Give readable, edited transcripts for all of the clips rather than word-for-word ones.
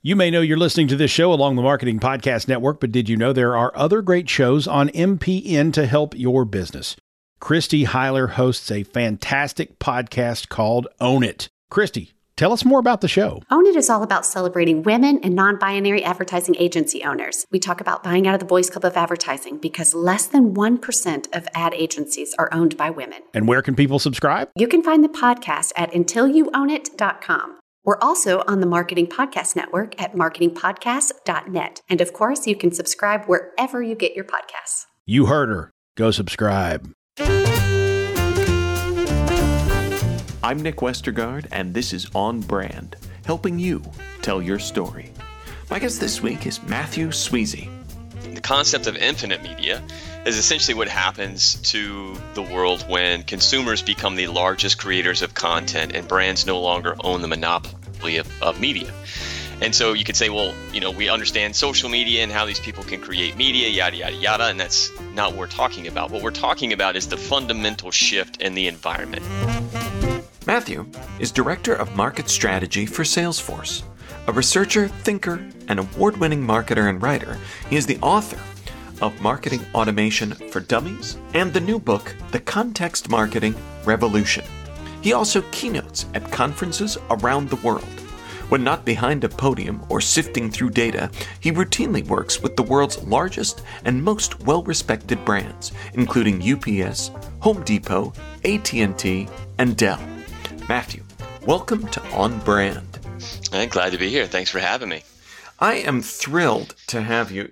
You may know you're listening to this show along the Marketing Podcast Network, but did you know there are other great shows on MPN to help your business? Christy Heiler hosts a fantastic podcast called Own It. Christy, tell us more about the show. Own It is all about celebrating women and non-binary advertising agency owners. We talk about buying out of the Boys Club of Advertising because less than 1% of ad agencies are owned by women. And where can people subscribe? You can find the podcast at untilyouownit.com. We're also on the Marketing Podcast Network at marketingpodcast.net. And of course, you can subscribe wherever you get your podcasts. You heard her. Go subscribe. I'm Nick Westergaard, and this is On Brand, helping you tell your story. My guest this week is Matthew Sweezey. The concept of infinite media is essentially what happens to the world when consumers become the largest creators of content and brands no longer own the monopoly of media. And so you could say, well, we understand social media and how these people can create media, yada, yada, yada, and that's not what we're talking about. What we're talking about is the fundamental shift in the environment. Matthew is Director of Market Strategy for Salesforce. A researcher, thinker, and award-winning marketer and writer, he is the author of Marketing Automation for Dummies and the new book, The Context Marketing Revolution. He also keynotes at conferences around the world. When not behind a podium or sifting through data, he routinely works with the world's largest and most well-respected brands, including UPS, Home Depot, AT&T, and Dell. Matthew, welcome to On Brand. I'm glad to be here. Thanks for having me. I am thrilled to have you.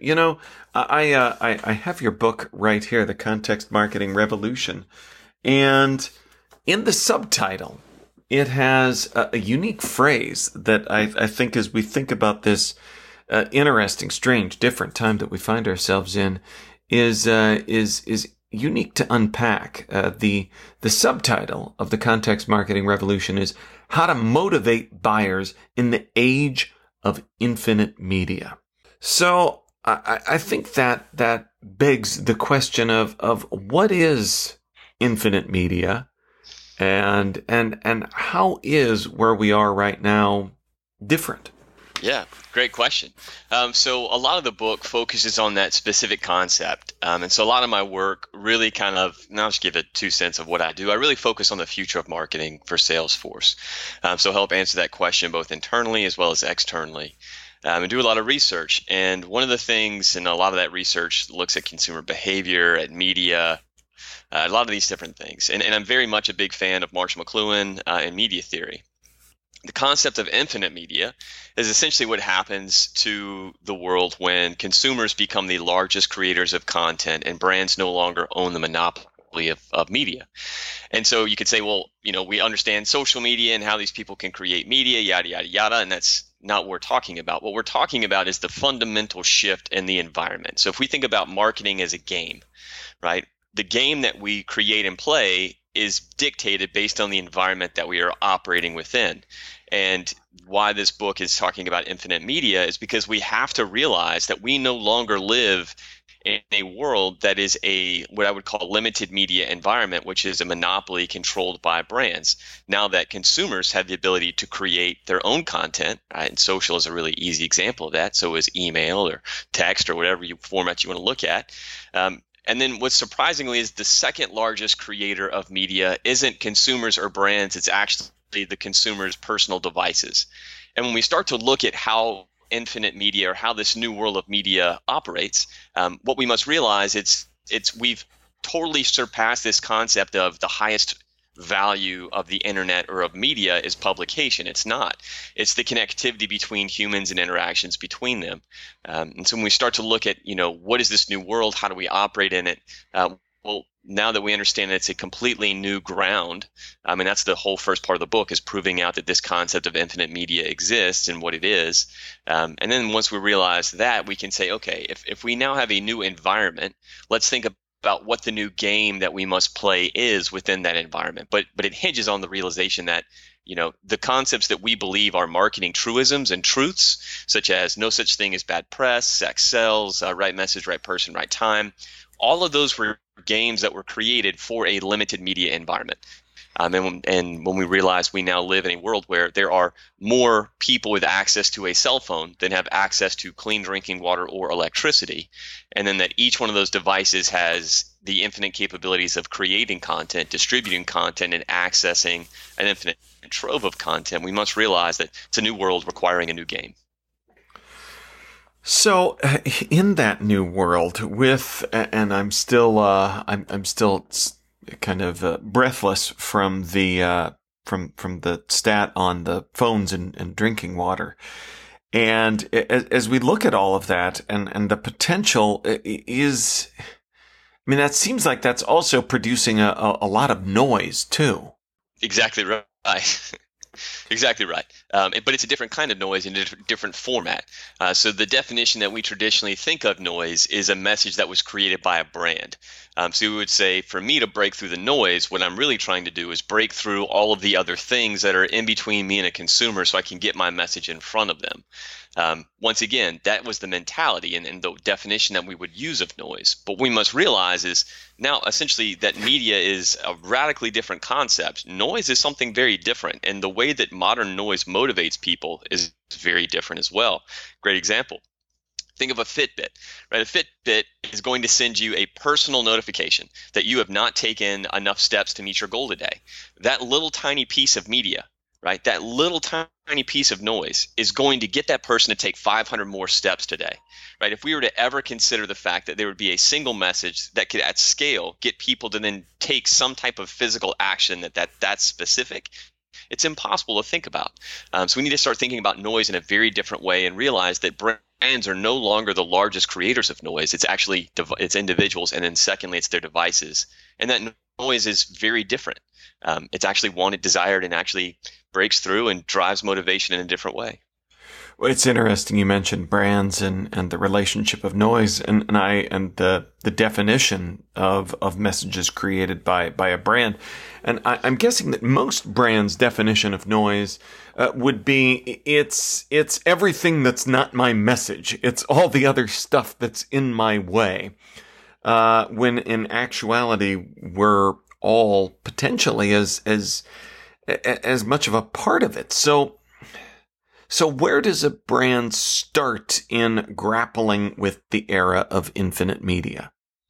I have your book right here, The Context Marketing Revolution, and in the subtitle, it has a unique phrase that I think as we think about this interesting, strange, different time that we find ourselves in is unique to unpack. The subtitle of The Context Marketing Revolution is How to Motivate Buyers in the Age of Infinite Media. So I think that begs the question of what is infinite media and how is where we are right now different? Yeah, great question. So a lot of the book focuses on that specific concept. And so a lot of my work really I'll just give it 2 cents of what I do. I really focus on the future of marketing for Salesforce. So help answer that question both internally as well as externally. And do a lot of research. And one of the things, and a lot of that research looks at consumer behavior, at media, a lot of these different things. And I'm very much a big fan of Marshall McLuhan and media theory. The concept of infinite media is essentially what happens to the world when consumers become the largest creators of content and brands no longer own the monopoly of media. And so you could say, well, we understand social media and how these people can create media, yada, yada, yada, and that's not what we're talking about. What we're talking about is the fundamental shift in the environment. So if we think about marketing as a game, right, the game that we create and play is dictated based on the environment that we are operating within. And why this book is talking about infinite media is because we have to realize that we no longer live in a world that is what I would call limited media environment, which is a monopoly controlled by brands. Now that consumers have the ability to create their own content, right? And social is a really easy example of that. So is email or text or whatever format you want to look at. And then what's surprisingly is the second largest creator of media isn't consumers or brands, it's actually the consumer's personal devices. And when we start to look at how infinite media or how this new world of media operates, what we must realize we've totally surpassed this concept of the highest value of the internet or of media is publication. It's not. It's the connectivity between humans and interactions between them. And so when we start to look at, what is this new world? How do we operate in it? Well, now that we understand that it's a completely new ground, and that's the whole first part of the book is proving out that this concept of infinite media exists and what it is. And then once we realize that, we can say, okay, if we now have a new environment, let's think about what the new game that we must play is within that environment. But it hinges on the realization that, the concepts that we believe are marketing truisms and truths, such as no such thing as bad press, sex sells, right message, right person, right time. All of those were games that were created for a limited media environment. And when we realize we now live in a world where there are more people with access to a cell phone than have access to clean drinking water or electricity, and then that each one of those devices has the infinite capabilities of creating content, distributing content, and accessing an infinite trove of content, we must realize that it's a new world requiring a new game. So, in that new world, and I'm still kind of breathless from the stat on the phones and drinking water, and as we look at all of that and the potential is, I mean, that seems like that's also producing a lot of noise too. Exactly right. Exactly right. But it's a different kind of noise in a different format. So the definition that we traditionally think of noise is a message that was created by a brand. So we would say, for me to break through the noise, what I'm really trying to do is break through all of the other things that are in between me and a consumer so I can get my message in front of them. Once again, that was the mentality and the definition that we would use of noise. But what we must realize is now essentially that media is a radically different concept. Noise is something very different, and the way that modern noise motivates people is very different as well. Great example. Think of a Fitbit, right? A Fitbit is going to send you a personal notification that you have not taken enough steps to meet your goal today. That little tiny piece of media, right? That little tiny piece of noise is going to get that person to take 500 more steps today, right? If we were to ever consider the fact that there would be a single message that could at scale get people to then take some type of physical action that's specific, it's impossible to think about. So we need to start thinking about noise in a very different way and realize that brands are no longer the largest creators of noise. It's actually it's individuals, and then secondly, it's their devices. And that noise is very different. It's actually wanted, desired, and actually breaks through and drives motivation in a different way. Well, it's interesting you mentioned brands and the relationship of noise and the definition of messages created by a brand. And I'm guessing that most brands' definition of noise would be it's everything that's not my message. It's all the other stuff that's in my way. When in actuality, we're all potentially as much of a part of it. So where does a brand start in grappling with the era of infinite media?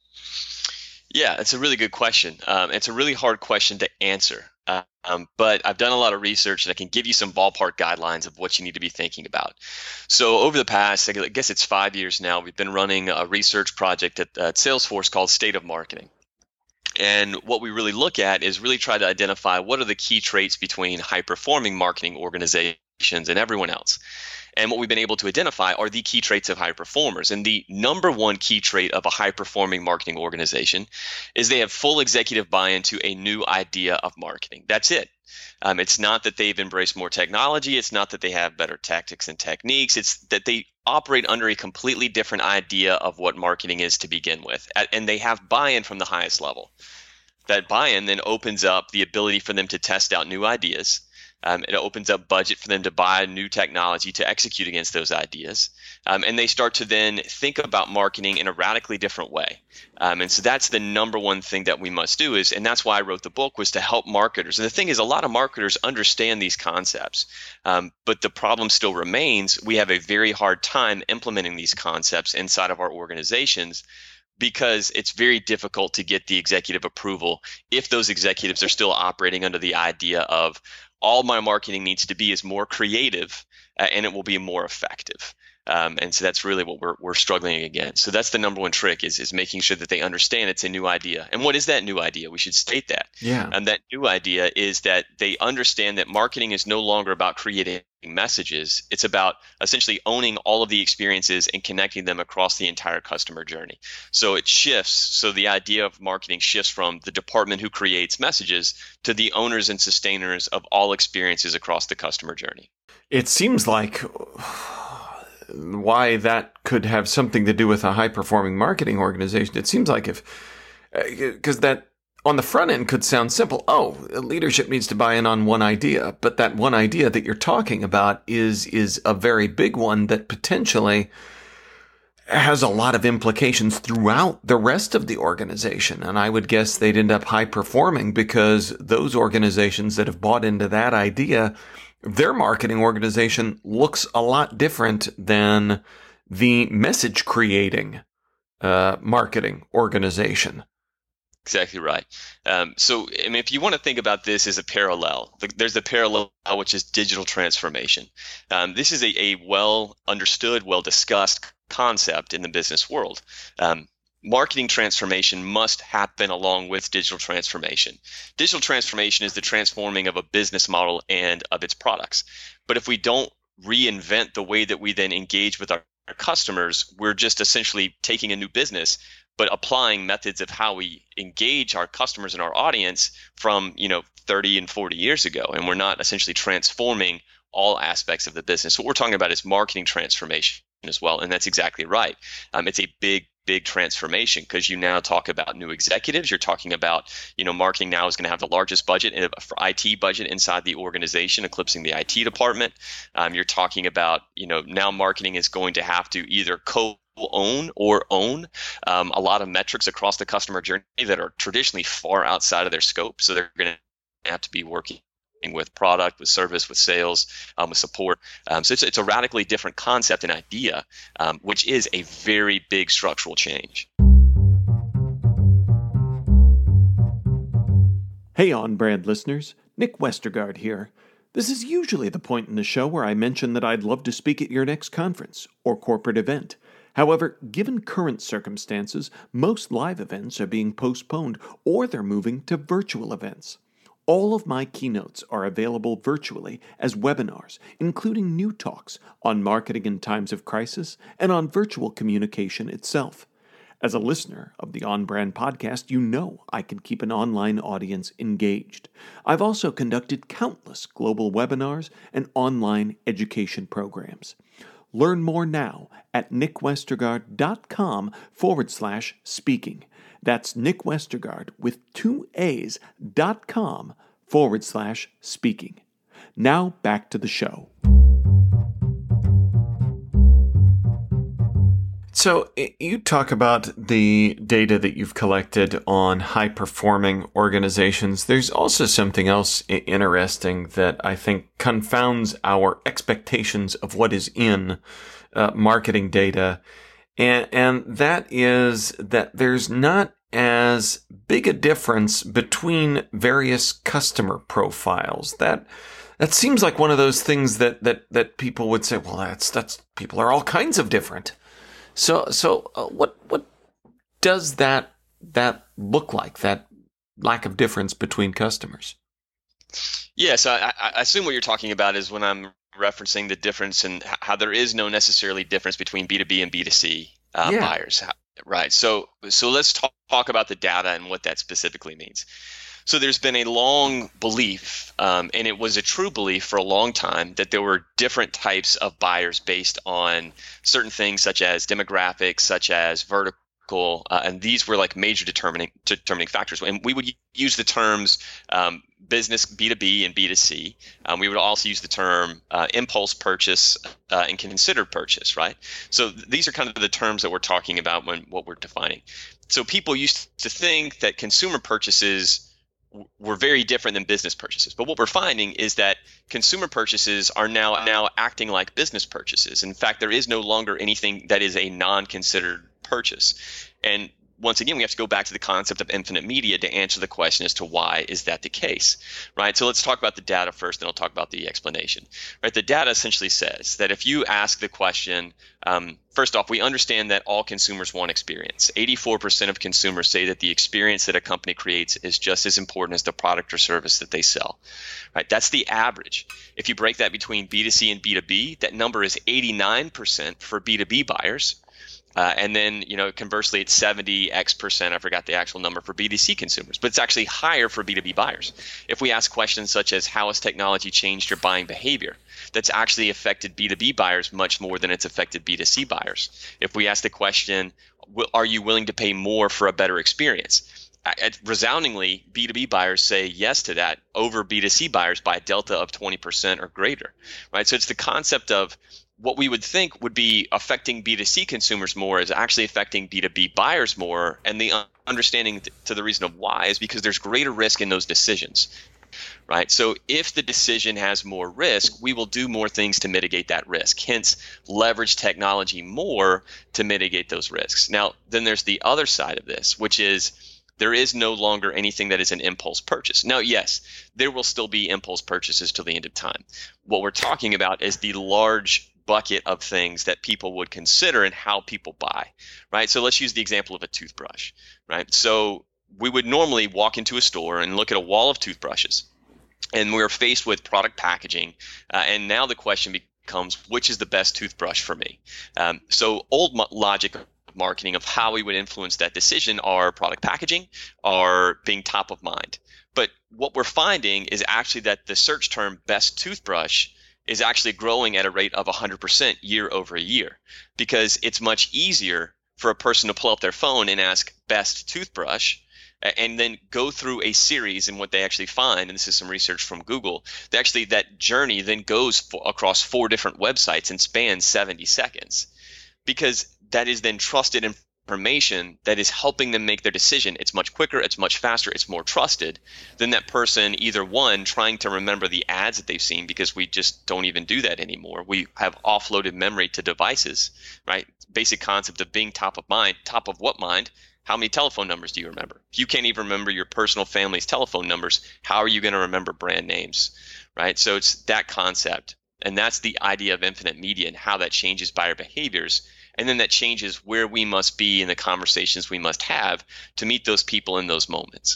Yeah, it's a really good question. It's a really hard question to answer. But I've done a lot of research and I can give you some ballpark guidelines of what you need to be thinking about. So over the past, I guess it's 5 years now, we've been running a research project at Salesforce called State of Marketing. And what we really look at is really try to identify what are the key traits between high-performing marketing organizations and everyone else. And what we've been able to identify are the key traits of high performers. And the number one key trait of a high-performing marketing organization is they have full executive buy-in to a new idea of marketing. That's it. It's not that they've embraced more technology. It's not that they have better tactics and techniques. It's that they operate under a completely different idea of what marketing is to begin with. And they have buy-in from the highest level. That buy-in then opens up the ability for them to test out new ideas. It opens up budget for them to buy new technology to execute against those ideas. And they start to then think about marketing in a radically different way. And so that's the number one thing that we must do and that's why I wrote the book, was to help marketers. And the thing is, a lot of marketers understand these concepts, but the problem still remains. We have a very hard time implementing these concepts inside of our organizations, because it's very difficult to get the executive approval if those executives are still operating under the idea of all my marketing needs to be is more creative and it will be more effective. And so that's really what we're struggling against. So that's the number one trick is making sure that they understand it's a new idea. And what is that new idea? We should state that. Yeah. And that new idea is that they understand that marketing is no longer about creating messages. It's about essentially owning all of the experiences and connecting them across the entire customer journey. So it shifts. So the idea of marketing shifts from the department who creates messages to the owners and sustainers of all experiences across the customer journey. It seems like why that could have something to do with a high-performing marketing organization. It seems like because that on the front end could sound simple. Oh, leadership needs to buy in on one idea, but that one idea that you're talking about is a very big one that potentially has a lot of implications throughout the rest of the organization. And I would guess they'd end up high performing because those organizations that have bought into that idea, their marketing organization looks a lot different than the message creating marketing organization. Exactly right. So, I mean, if you want to think about this as a parallel, there's the parallel, which is digital transformation. This is a well understood, well discussed concept in the business world. Marketing transformation must happen along with digital transformation. Digital transformation is the transforming of a business model and of its products. But if we don't reinvent the way that we then engage with our customers, we're just essentially taking a new business but applying methods of how we engage our customers and our audience from 30 and 40 years ago, and we're not essentially transforming all aspects of the business. What we're talking about is marketing transformation as well, and that's exactly right. It's a big transformation because you now talk about new executives. You're talking about marketing now is going to have the largest budget for IT budget inside the organization, eclipsing the IT department. You're talking about now marketing is going to have to either own a lot of metrics across the customer journey that are traditionally far outside of their scope. So they're going to have to be working with product, with service, with sales, with support. So it's a radically different concept and idea, which is a very big structural change. Hey, On Brand listeners, Nick Westergaard here. This is usually the point in the show where I mention that I'd love to speak at your next conference or corporate event. However, given current circumstances, most live events are being postponed or they're moving to virtual events. All of my keynotes are available virtually as webinars, including new talks on marketing in times of crisis and on virtual communication itself. As a listener of the On Brand podcast, you know I can keep an online audience engaged. I've also conducted countless global webinars and online education programs. Learn more now at nickwestergaard.com/speaking. That's Nick Westergaard with 2 A's.com/speaking. Now back to the show. So you talk about the data that you've collected on high-performing organizations. There's also something else interesting that I think confounds our expectations of what is in marketing data, and that is that there's not as big a difference between various customer profiles. That seems like one of those things that people would say, well, that's people are all kinds of different. So what does that look like, that lack of difference between customers? Yeah, so I assume what you're talking about is when I'm referencing the difference in how there is no necessarily difference between B2B and B2C buyers, right? So let's talk about the data and what that specifically means. So there's been a long belief, and it was a true belief for a long time, that there were different types of buyers based on certain things such as demographics, such as vertical, and these were like major determining factors. And we would use the terms business B2B and B2C. We would also use the term impulse purchase and considered purchase, right? So these are kind of the terms that we're talking about when what we're defining. So people used to think that consumer purchases were very different than business purchases. But what we're finding is that consumer purchases are now acting like business purchases. In fact, there is no longer anything that is a non-considered purchase. And once again, we have to go back to the concept of infinite media to answer the question as to why is that the case, right? So let's talk about the data first, then I'll talk about the explanation, right? The data essentially says that if you ask the question, first off, we understand that all consumers want experience. 84% of consumers say that the experience that a company creates is just as important as the product or service that they sell, right? That's the average. If you break that between B2C and B2B, that number is 89% for B2B buyers. And then, conversely, it's 70x%. I forgot the actual number for B2C consumers, but it's actually higher for B2B buyers. If we ask questions such as how has technology changed your buying behavior, that's actually affected B2B buyers much more than it's affected B2C buyers. If we ask the question, are you willing to pay more for a better experience? Resoundingly, B2B buyers say yes to that over B2C buyers by a delta of 20% or greater, right? So it's the concept of what we would think would be affecting B2C consumers more is actually affecting B2B buyers more. And the understanding to the reason of why is because there's greater risk in those decisions, right? So if the decision has more risk, we will do more things to mitigate that risk, hence leverage technology more to mitigate those risks. Now, then there's the other side of this, which is there is no longer anything that is an impulse purchase. Now, yes, there will still be impulse purchases till the end of time. What we're talking about is the large bucket of things that people would consider and how people buy, right? So let's use the example of a toothbrush, right? So we would normally walk into a store and look at a wall of toothbrushes, and we're faced with product packaging, and now the question becomes, which is the best toothbrush for me? So old logic of marketing of how we would influence that decision are product packaging, are being top of mind. But what we're finding is actually that the search term best toothbrush is actually growing at a rate of 100% year over year, because it's much easier for a person to pull up their phone and ask best toothbrush and then go through a series. And what they actually find, and this is some research from Google, that journey then goes across 4 different websites and spans 70 seconds, because that is then trusted information that is helping them make their decision. It's much quicker, it's much faster, it's more trusted than that person either one trying to remember the ads that they've seen, because we just don't even do that anymore. We have offloaded memory to devices, right? Basic concept of being top of mind. Top of what mind? How many telephone numbers do you remember? If you can't even remember your personal family's telephone numbers, how are you going to remember brand names, right? So it's that concept. And that's the idea of infinite media and how that changes buyer behaviors. And then that changes where we must be in the conversations we must have to meet those people in those moments.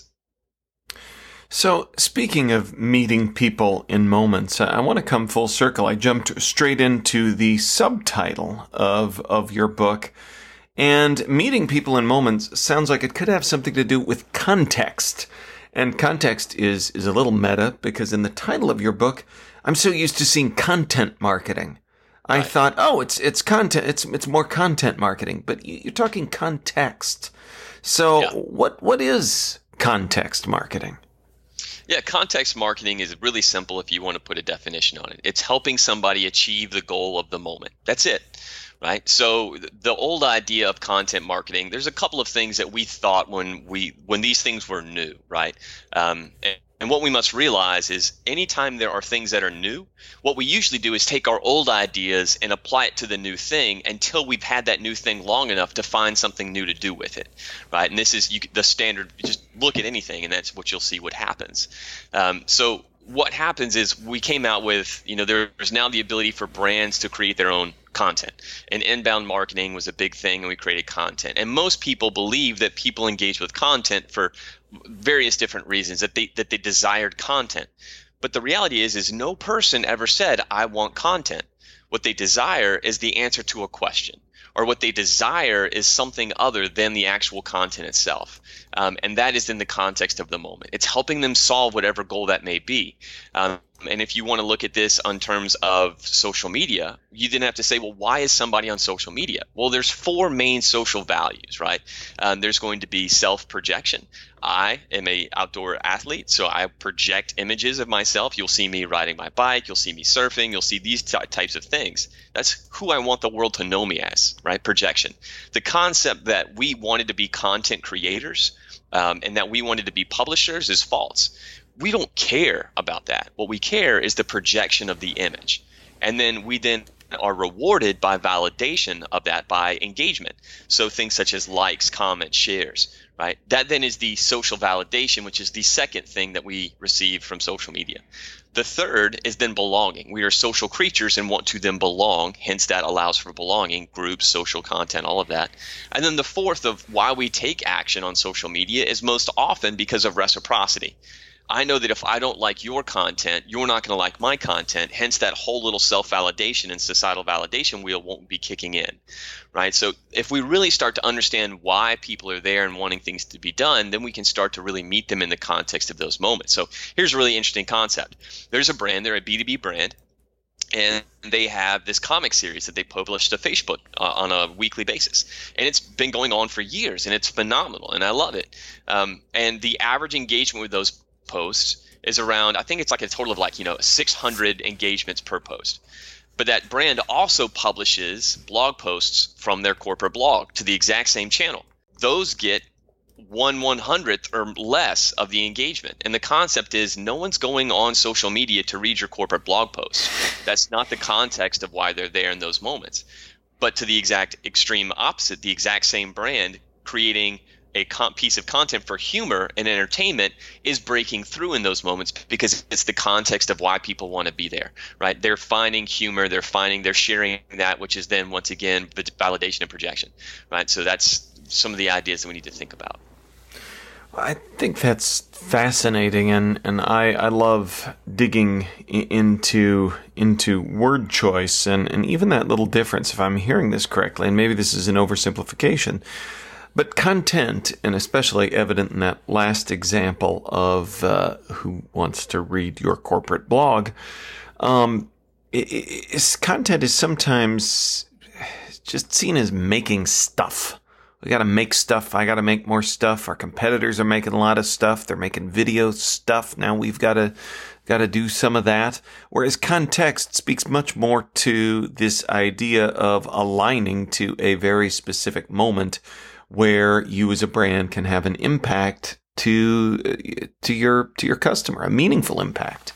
So speaking of meeting people in moments, I want to come full circle. I jumped straight into the subtitle of your book. And meeting people in moments sounds like it could have something to do with context. And context is a little meta, because in the title of your book, I'm so used to seeing content marketing. I thought, it's content. It's more content marketing, but you're talking context. So yeah. What is context marketing? Yeah, context marketing is really simple if you want to put a definition on it. It's helping somebody achieve the goal of the moment. That's it, right? So the old idea of content marketing, there's a couple of things that we thought when these things were new, right? And what we must realize is anytime there are things that are new, what we usually do is take our old ideas and apply it to the new thing until we've had that new thing long enough to find something new to do with it, right? And this is the standard. Just look at anything, and that's what you'll see what happens. So what happens is we came out with, there's now the ability for brands to create their own content. And inbound marketing was a big thing, and we created content. And most people believe that people engage with content for various different reasons, that they desired content. But the reality is no person ever said, I want content. What they desire is the answer to a question, or what they desire is something other than the actual content itself. And that is in the context of the moment. It's helping them solve whatever goal that may be. And if you want to look at this on terms of social media, you didn't have to say, well, why is somebody on social media? Well, there's 4 main social values, right? There's going to be self-projection. I am an outdoor athlete, so I project images of myself. You'll see me riding my bike. You'll see me surfing. You'll see these types of things. That's who I want the world to know me as, right? Projection. The concept that we wanted to be content creators and that we wanted to be publishers is false. We don't care about that. What we care is the projection of the image. And then we are rewarded by validation of that by engagement. So things such as likes, comments, shares, right? That then is the social validation, which is the second thing that we receive from social media. The third is then belonging. We are social creatures and want to then belong. Hence that allows for belonging, groups, social content, all of that. And then the fourth of why we take action on social media is most often because of reciprocity. I know that if I don't like your content, you're not going to like my content. Hence, that whole little self-validation and societal validation wheel won't be kicking in, right? So if we really start to understand why people are there and wanting things to be done, then we can start to really meet them in the context of those moments. So here's a really interesting concept. There's a brand, they're a B2B brand, and they have this comic series that they publish to Facebook on a weekly basis. And it's been going on for years, and it's phenomenal, and I love it. And the average engagement with those posts is around, I think it's like a total of 600 engagements per post. But that brand also publishes blog posts from their corporate blog to the exact same channel. Those get 1/100th or less of the engagement. And the concept is no one's going on social media to read your corporate blog posts. That's not the context of why they're there in those moments. But to the exact extreme opposite, the exact same brand creating a piece of content for humor and entertainment is breaking through in those moments because it's the context of why people want to be there, right? They're finding humor, they're sharing that, which is then once again validation and projection, right? So that's some of the ideas that we need to think about. I think that's fascinating, and I love digging into word choice and even that little difference, if I'm hearing this correctly, and maybe this is an oversimplification, but content, and especially evident in that last example of who wants to read your corporate blog, content is sometimes just seen as making stuff. We got to make stuff. I got to make more stuff. Our competitors are making a lot of stuff. They're making video stuff. Now we've got to do some of that. Whereas context speaks much more to this idea of aligning to a very specific moment where you as a brand can have an impact to your customer, a meaningful impact.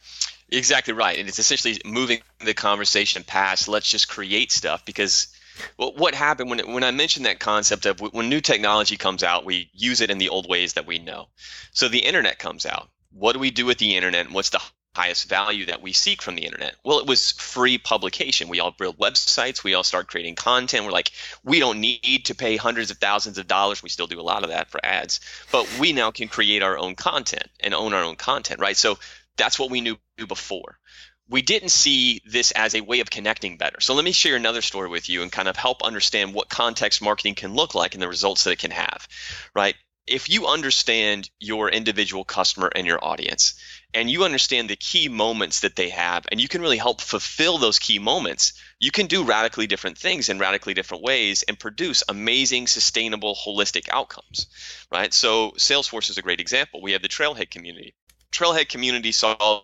Exactly right. And it's essentially moving the conversation past let's just create stuff, because well, what happened when I mentioned that concept of when new technology comes out, we use it in the old ways that we know. So the internet comes out. What do we do with the internet, and what's the highest value that we seek from the internet? Well, it was free publication. We all build websites. We all start creating content. We're like, we don't need to pay hundreds of thousands of dollars. We still do a lot of that for ads, but we now can create our own content and own our own content, right? So that's what we knew before. We didn't see this as a way of connecting better. So let me share another story with you and kind of help understand what context marketing can look like and the results that it can have, right? If you understand your individual customer and your audience, and you understand the key moments that they have, and you can really help fulfill those key moments, you can do radically different things in radically different ways and produce amazing, sustainable, holistic outcomes, right? So Salesforce is a great example. We have the Trailhead community. Trailhead community solves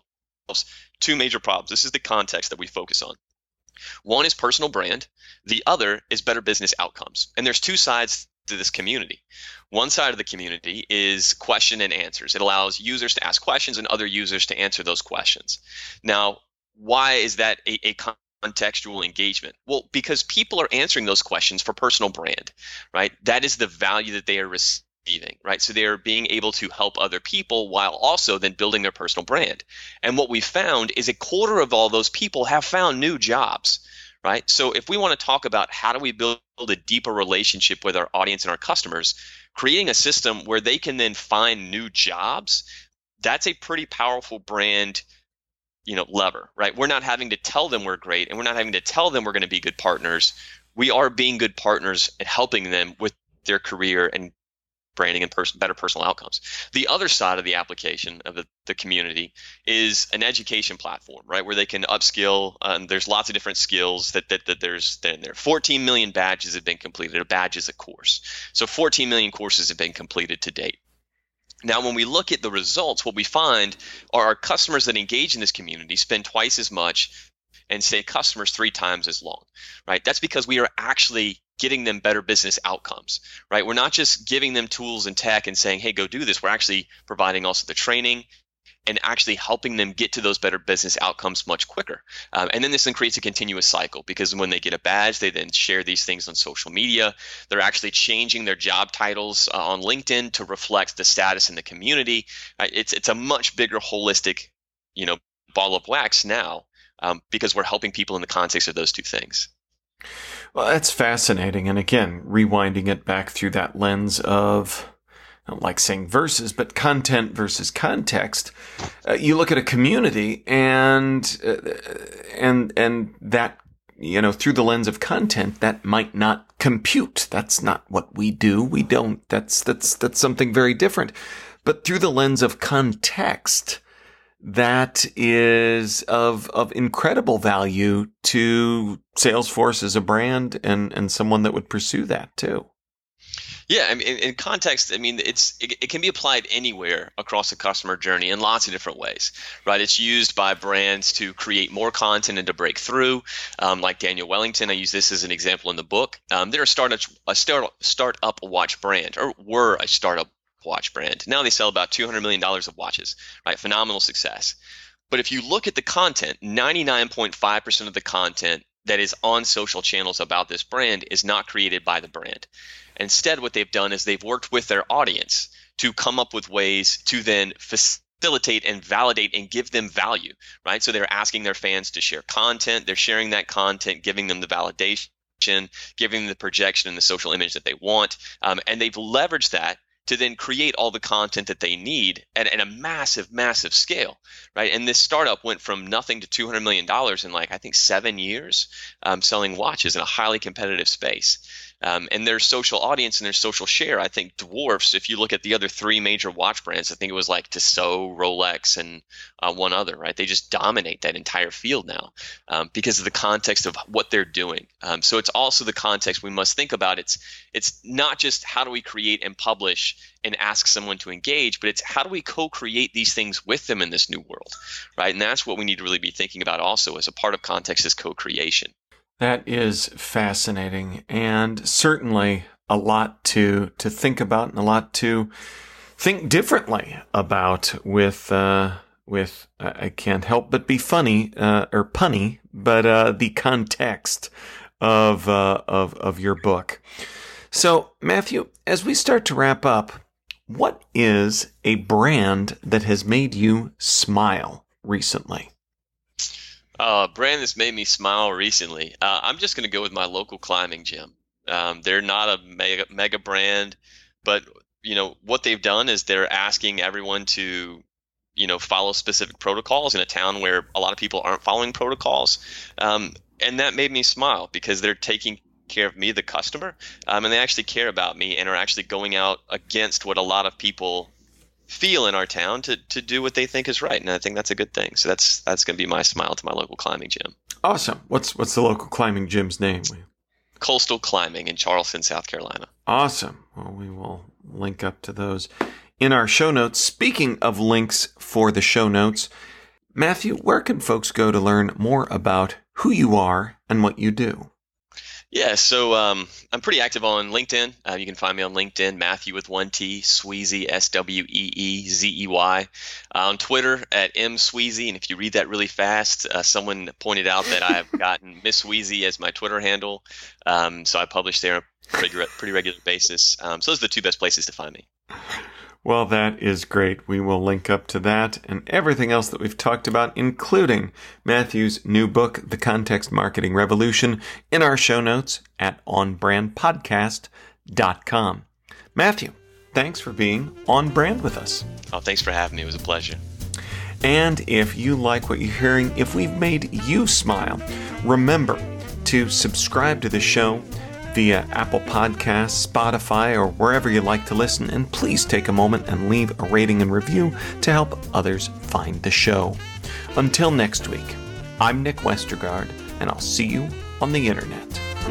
two major problems. This is the context that we focus on. One is personal brand. The other is better business outcomes. And there's two sides to this community. One side of the community is question and answers. It allows users to ask questions and other users to answer those questions. Now, why is that a contextual engagement? Well, because people are answering those questions for personal brand, right? That is the value that they are receiving, right? So they are being able to help other people while also then building their personal brand. And what we found is 1/4 of all those people have found new jobs, right? So if we want to talk about how do we build a deeper relationship with our audience and our customers, creating a system where they can then find new jobs, that's a pretty powerful brand, lever, right? We're not having to tell them we're great, and we're not having to tell them we're going to be good partners. We are being good partners and helping them with their career and branding and better personal outcomes. The other side of the application of the community is an education platform, right, where they can upskill. There's lots of different skills that there's there. 14 million badges have been completed. A badge is a course. So 14 million courses have been completed to date. Now, when we look at the results, what we find are our customers that engage in this community spend twice as much and stay customers 3 times as long, right? That's because we are actually getting them better business outcomes, right? We're not just giving them tools and tech and saying, hey, go do this. We're actually providing also the training and actually helping them get to those better business outcomes much quicker. And then this then creates a continuous cycle, because when they get a badge, they then share these things on social media. They're actually changing their job titles on LinkedIn to reflect the status in the community. It's a much bigger holistic, ball of wax now, because we're helping people in the context of those two things. Well, that's fascinating. And again, rewinding it back through that lens of, I don't like saying versus, but content versus context. You look at a community and that, through the lens of content, that might not compute. That's not what we do. We don't. That's something very different. But through the lens of context, that is of incredible value to Salesforce as a brand and someone that would pursue that too. Yeah, I mean, in context, I mean, it can be applied anywhere across the customer journey in lots of different ways, right? It's used by brands to create more content and to break through, like Daniel Wellington. I use this as an example in the book. They're a startup watch brand, or were a startup watch brand. Now they sell about $200 million of watches, right? Phenomenal success. But if you look at the content, 99.5% of the content that is on social channels about this brand is not created by the brand. Instead, what they've done is they've worked with their audience to come up with ways to then facilitate and validate and give them value, right? So they're asking their fans to share content. They're sharing that content, giving them the validation, giving them the projection and the social image that they want. And they've leveraged that to then create all the content that they need at a massive, massive scale, right? And this startup went from nothing to $200 million in I think 7 years, selling watches in a highly competitive space. And their social audience and their social share, I think, dwarfs, if you look at the other three major watch brands, I think it was like Tissot, Rolex, and one other, right? They just dominate that entire field now because of the context of what they're doing. So it's also the context we must think about. It's not just how do we create and publish and ask someone to engage, but it's how do we co-create these things with them in this new world, right? And that's what we need to really be thinking about also as a part of context is co-creation. That is fascinating, and certainly a lot to think about and a lot to think differently about with I can't help but be funny or punny, but the context of your book. So, Matthew, as we start to wrap up, what is a brand that has made you smile recently? A brand that's made me smile recently. I'm just going to go with my local climbing gym. They're not a mega brand, but what they've done is they're asking everyone to follow specific protocols in a town where a lot of people aren't following protocols, and that made me smile because they're taking care of me, the customer, and they actually care about me and are actually going out against what a lot of people feel in our town to do what they think is right, and I think that's a good thing. So that's going to be my smile to my local climbing gym. Awesome. What's the local climbing gym's name? Coastal Climbing in Charleston, South Carolina. Awesome. Well, we will link up to those in our show notes. Speaking of links for the show notes, Matthew, where can folks go to learn more about who you are and what you do? Yeah, so I'm pretty active on LinkedIn. You can find me on LinkedIn, Matthew with one T, Sweezy, SWEEZEY. On Twitter at msweezy, and if you read that really fast, someone pointed out that I have gotten Miss Sweezy as my Twitter handle. So I publish there on a pretty regular basis. So those are the two best places to find me. Well, that is great. We will link up to that and everything else that we've talked about, including Matthew's new book, The Context Marketing Revolution, in our show notes at onbrandpodcast.com. Matthew, thanks for being on brand with us. Oh, thanks for having me. It was a pleasure. And if you like what you're hearing, if we've made you smile, remember to subscribe to the show via Apple Podcasts, Spotify, or wherever you like to listen. And please take a moment and leave a rating and review to help others find the show. Until next week, I'm Nick Westergaard, and I'll see you on the internet.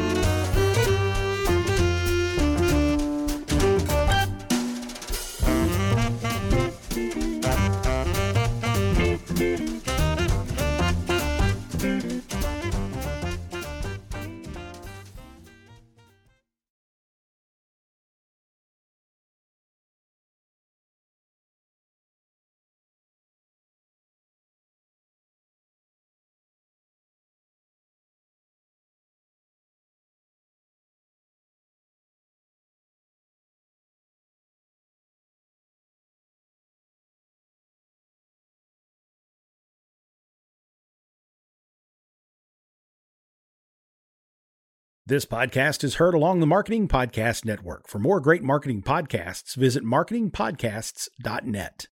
This podcast is heard along the Marketing Podcast Network. For more great marketing podcasts, visit marketingpodcasts.net.